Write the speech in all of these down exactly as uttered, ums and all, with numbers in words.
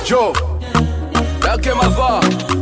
Joe, yake mava,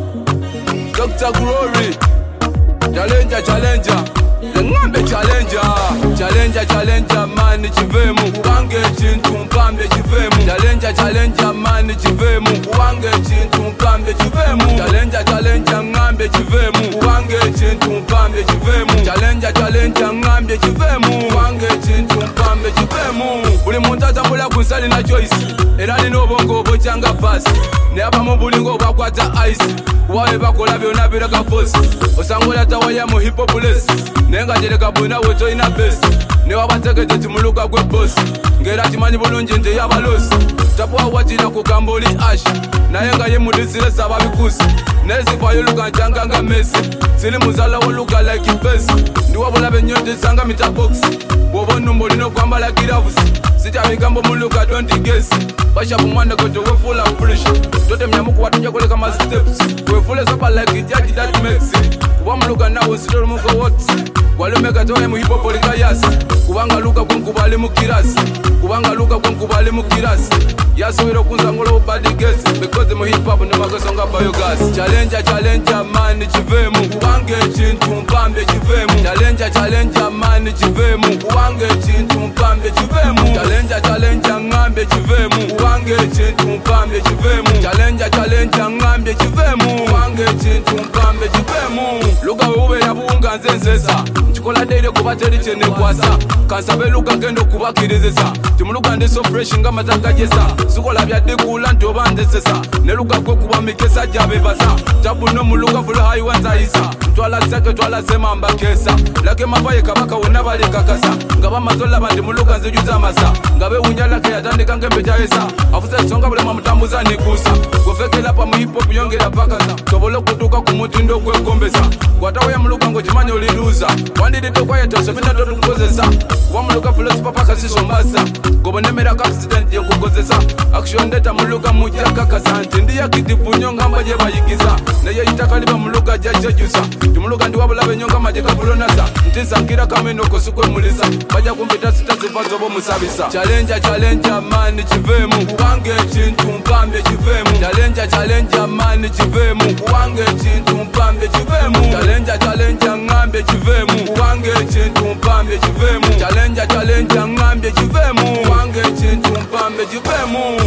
Doctor Glory, Challenger, Challenger, the Ngambe Challenger, Challenger, Challenger, man, chivemu, uwange chintu mpambe chivemu, Challenger, Challenger, man, chivemu, uwange chintu mpambe chivemu, Challenger, Challenger, Ngambe chivemu, uwange chintu mpambe chivemu, Challenger, Challenger, Ngambe chivemu, uwange chintu mpambe chivemu. Buli muntu atambula kunsali na choice, era nina obongo obokyanga pasi, ne abamu bulingo bakwata ice, wawe bakola byonna biraga bosi, osangola tawaya mu hip hop less, nenga jereka bwina weto ina best, ne wabategete timuluka gwe boss, ngera timanyi bulungi nti yabalosi, tapwa wajina kugamba oli ash, naye nga ye mudisire saba bikusi, nezivayo luka njanga nga Messi, sili muzala woluka like best, ndiwa bulabe nnyo tisanga mita box, bwoba nnumba olina okwambala gloves, sitya bigambo muluka don't guess, bashapu mwanda koto wefula fresh, tote mnyamuku watuja koleka ma steps, wefule sopa like judge that makes it, kuba muluka nawe sitolo muko what, walumeka toye mu hip hop olika yasi, kubanga luka kunkubali mu kirasi, kubanga luka kunkubali mu kirasi, yasowera okunzangola obadi guess, because mu hip hop ne magasonga biogas. Challenger, Challenger, man chivemu, kubange chintu mpambe chivemu, Challenger, Challenger, man chivemu, kubange chintu mpambe chivemu, Challenger, Challenger, Ngambe chivemu, kubange chintu mpambe chivemu, Challenger, Challenger, Ngambe chivemu, kubange chintu mpambe chivemu. Luka wewe ya bunga nzensesa, chikola deire kuba teri chene kwasa, kansabe luka gendo kubakirizesa, timuluka ndi so fresh nga mataka jesa, sukola bya dekula ntoba ndesesa, ne luka kwe kuba mikesa jabe basa, tabu no muluka full high wanza isa, twala zake twala sema mbakesa, lake mabaye kabaka wona bali kakasa, ngaba mazola bandi muluka nzijuza masa, ngabe unyala ke yatandika ngembeja esa, afuse songa bule mamutambuza nikusa, gofekela pa mu hip hop yongera pakaza, tobolo kutuka ku mutindo kwe gombesa, kwatawe ya muluka ngo jimanye oliluza, wandide to kwa yeto semina to tukozesa, wa muluka full papa kasi sombasa, gobonemera accident yo kukozesa, action data muluka mujaka kasante, ndiya kitifunyo ngamba je bayigiza, naye itakaliba muluka jaje jusa, timuluka ndi wabula benyonga majeka bulonasa, ntisa nkira kameno kosukwe mulisa, baja kumpita sita zifazo bo musabisa. Challenger, Challenger, man chivemu, kubange chintu mpambe chivemu, Challenger, Challenger, man chivemu, kubange chintu mpambe chivemu, Challenger, Challenger, Ngambe chivemu, kubange chintu mpambe chivemu, Challenger, Challenger, Ngambe chivemu, kubange chintu mpambe chivemu.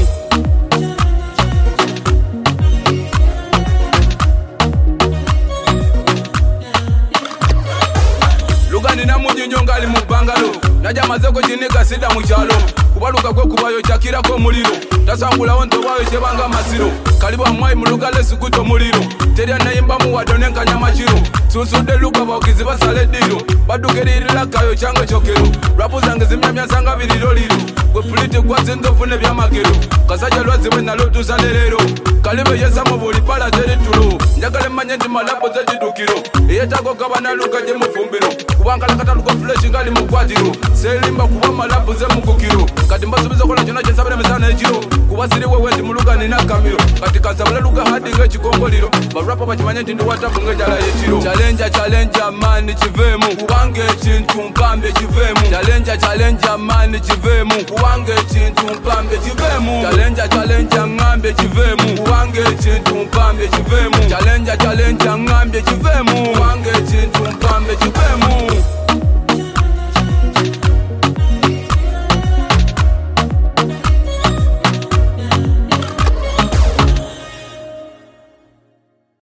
Nina munyinyo ngali mu bangalo, najamaze ko jinika sida mu kyalo, kubaluka kwe kubayo chakira ko muliro, tasangula wonto bayo chebanga masiro, kalibu amwai mulugale sukuto muliro, teria nayimba mu wadone nkanyama chiro, susude luka bakizi basale diro, badukeririra kayo chango chokero, rapu zange zimyamya sanga biriro liro, kwe pulite kwa zinzo fune bya magero, kasaja lwazi we nalo tusalero, kalibe yesa mu buli pala teritulo, njagale manye ndi malapo zedidukiro, yetako kabana luka je mufumbiro, kubanga lakata luka flesh ngali mu kwatiro, selimba kuba malapo ze mukukiro, kati mbasubiza kola chona chensabira mesana echiro, kubasiri wewe ndi muluka nina kamiro, kati kasabula luka hadi nge chikongoliro, barapa bachimanye ndi watapu nge jala yechiro. Challenger, Challenger, man chivemu, kubange chintu mpambe chivemu, Challenger, Challenger, man chivemu, kubange chintu mpambe chivemu, Challenger, Challenger, Ngambe chivemu, kubange chintu mpambe chivemu, Challenger, Challenger, Ngambe chivemu.